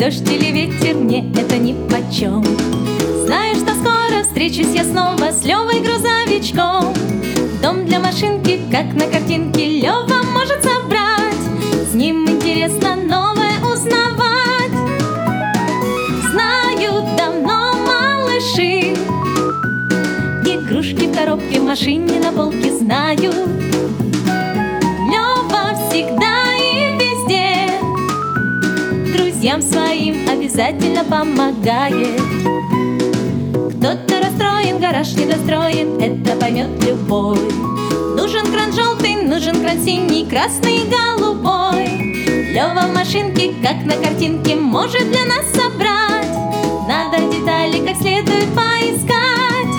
дождь или ветер, мне это нипочем. Знаю, что скоро встречусь я снова с Левой грузовичком. Дом для машинки, как на картинке, Лева может собрать. С ним интересно новое узнавать. Знают давно малыши, игрушки в коробке, в машине, на полке знают. Лева всегда и везде друзьям своим обязательно помогает. Кто-то расстроен, гараж недостроен, это поймет любой. Нужен кран желтый, нужен кран синий, красный и голубой. Лева в машинке, как на картинке, может для нас собрать. Надо детали как следует поискать.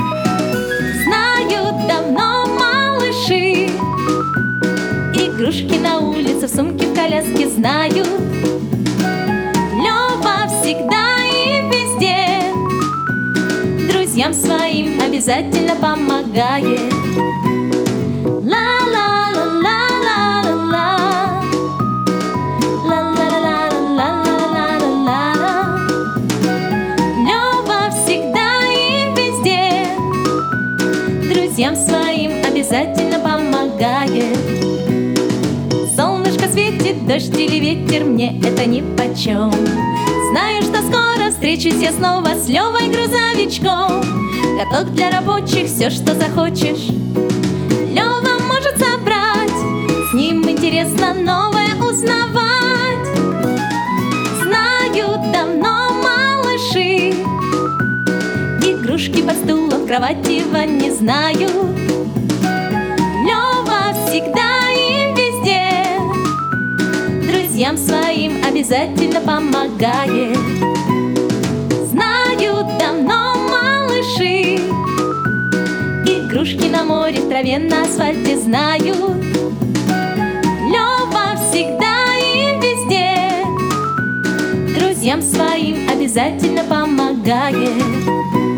Знают давно малыши, игрушки на улице, в сумке, в коляске знают. Лева всегда и везде друзьям своим обязательно помогает. Лева всегда и везде друзьям своим обязательно помогает. Солнышко светит, дождь или ветер, мне это нипочем. Знаю, что скоро встречусь я снова с Левой грузовичком. Каток для рабочих, все, что захочешь, Лева может собрать. С ним интересно новое узнавать. Знают давно малыши, игрушки под стулом, в кровати, в ванне знают. Лева всегда и везде друзьям своим обязательно помогает. Знают давно малыши, игрушки на море, в траве, на асфальте знают. Лева всегда и везде друзьям своим обязательно помогает.